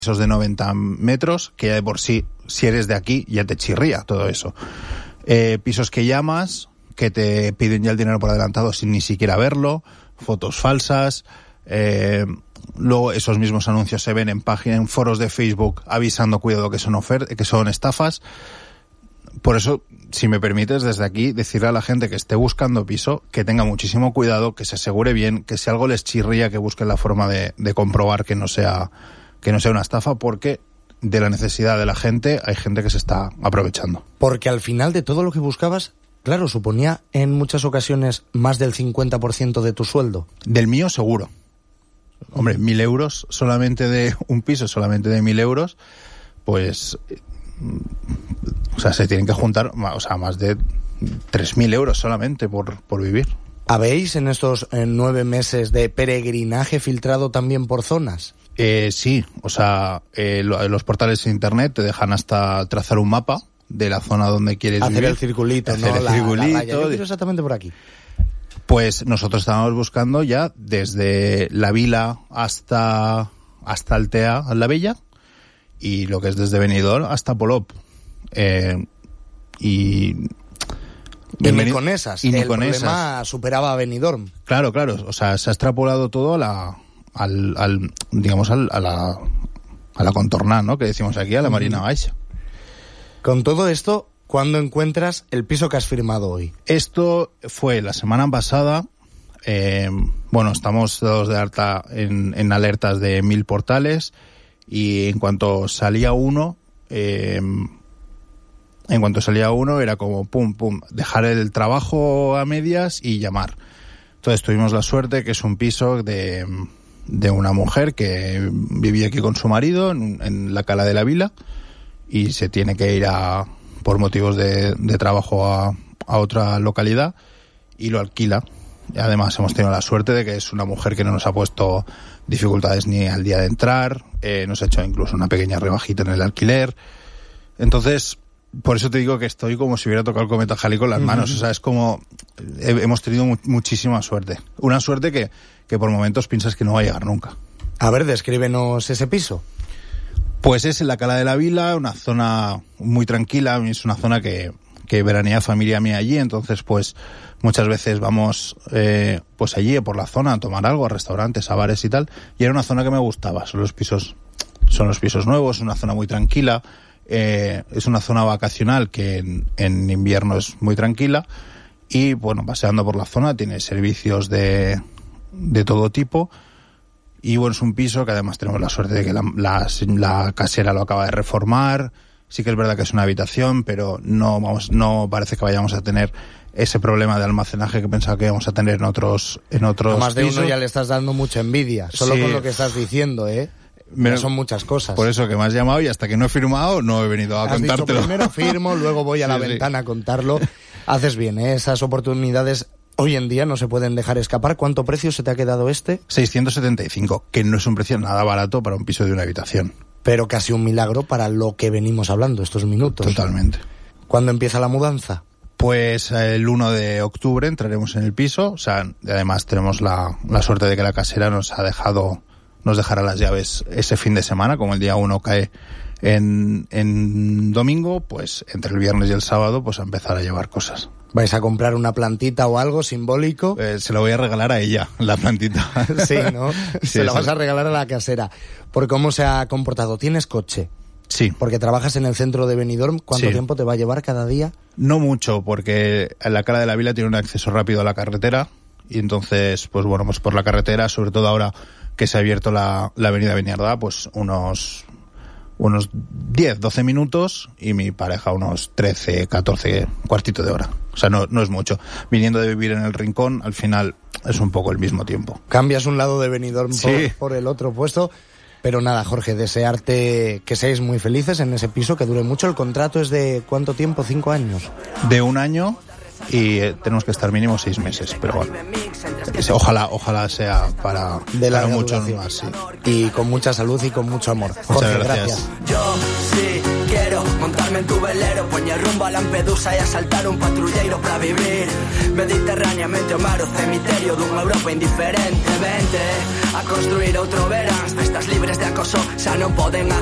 pisos de 90 metros, que ya de por sí, si eres de aquí, ya te chirría todo eso. Pisos que llamas, que te piden ya el dinero por adelantado sin ni siquiera verlo, fotos falsas. Luego esos mismos anuncios se ven en foros de Facebook avisando, cuidado, que son estafas. Por eso, si me permites, desde aquí decirle a la gente que esté buscando piso que tenga muchísimo cuidado, que se asegure bien, que si algo les chirría, que busquen la forma de comprobar que no sea una estafa, porque de la necesidad de la gente hay gente que se está aprovechando. Porque al final de todo lo que buscabas, claro, suponía en muchas ocasiones más del 50% de tu sueldo. Del mío seguro. Hombre, 1.000 euros solamente de un piso, solamente de 1.000 euros, pues, o sea, se tienen que juntar, o sea, más de 3.000 euros solamente por vivir. ¿Habéis en estos 9 meses de peregrinaje filtrado también por zonas? Sí, o sea, los portales de internet te dejan hasta trazar un mapa de la zona donde quieres hacer vivir. El circulito, hacer ¿no? El circulito. La raya. Yo quiero exactamente por aquí. Pues nosotros estábamos buscando ya desde La Vila hasta Altea, la Bella, y lo que es desde Benidorm hasta Polop. Y ni con esas. El problema superaba a Benidorm. Claro, o sea, se ha extrapolado todo a la contornada, ¿no? Que decimos aquí, a la Marina Baixa. Con todo esto, ¿cuándo encuentras el piso que has firmado hoy? Esto fue la semana pasada. Bueno, estamos dados de alta en alertas de 1000 portales, y en cuanto salía uno, era como pum, dejar el trabajo a medias y llamar. Entonces tuvimos la suerte que es un piso de una mujer que vivía aquí con su marido en la Cala de la Vila, y se tiene que ir por motivos de trabajo a otra localidad, y lo alquila. Y además hemos tenido la suerte de que es una mujer que no nos ha puesto dificultades ni al día de entrar, nos ha hecho incluso una pequeña rebajita en el alquiler. Entonces, por eso te digo que estoy como si hubiera tocado el cometa Halley con las manos. O sea, es como hemos tenido muchísima suerte. Una suerte que por momentos piensas que no va a llegar nunca. A ver, descríbenos ese piso. Pues es en la Cala de la Vila, una zona muy tranquila. Es una zona que veranea familia mía allí, entonces pues muchas veces vamos pues allí por la zona a tomar algo, a restaurantes, a bares y tal, y era una zona que me gustaba. Son los pisos nuevos, una zona muy tranquila, es una zona vacacional que en invierno es muy tranquila, y bueno, paseando por la zona tiene servicios de todo tipo. Y bueno, es un piso que además tenemos la suerte de que la casera lo acaba de reformar. Sí que es verdad que es una habitación, pero no parece que vayamos a tener ese problema de almacenaje que pensaba que íbamos a tener en otros a más de pisos. Uno ya le estás dando mucha envidia, solo sí, con lo que estás diciendo, son muchas cosas. Por eso que me has llamado, y hasta que no he firmado no he venido a contártelo. Dicho, primero firmo, luego voy a la ventana a contarlo. Haces bien, esas oportunidades hoy en día no se pueden dejar escapar. ¿Cuánto precio se te ha quedado este? 675, que no es un precio nada barato para un piso de una habitación. Pero casi un milagro para lo que venimos hablando estos minutos. Totalmente. ¿Cuándo empieza la mudanza? Pues el 1 de octubre entraremos en el piso. O sea, además tenemos la suerte de que la casera nos dejará las llaves ese fin de semana. Como el día 1 cae en domingo, pues entre el viernes y el sábado pues a empezar a llevar cosas. ¿Vais a comprar una plantita o algo simbólico? Se lo voy a regalar a ella, la plantita. Sí, ¿no? Sí, se lo vas a regalar a la casera. ¿Por cómo se ha comportado? ¿Tienes coche? Sí. Porque trabajas en el centro de Benidorm. ¿Cuánto tiempo te va a llevar cada día? No mucho, porque la Cala de la Vila tiene un acceso rápido a la carretera, y entonces, pues bueno, pues por la carretera, sobre todo ahora que se ha abierto la avenida Beniardá, pues unos 10, 12 minutos, y mi pareja unos 13, 14, cuartito de hora. O sea, no es mucho. Viniendo de vivir en el Rincón, al final es un poco el mismo tiempo. Cambias un lado de Benidorm por el otro puesto. Pero nada, Jorge, desearte que seáis muy felices en ese piso, que dure mucho. ¿El contrato es de cuánto tiempo? ¿5 años? De 1 año, y tenemos que estar mínimo 6 meses, pero bueno, ojalá sea para muchos más, sí. Y con mucha salud y con mucho amor. Jorge, muchas gracias. Yo sí quiero montarme en tu velero, poñer rumbo a Lampedusa e asaltar un patrulleiro para vivir mediterráneamente o mar o cemiterio dunha Europa indiferente. Vente a construir outro verán, festas libres de acoso xa non poden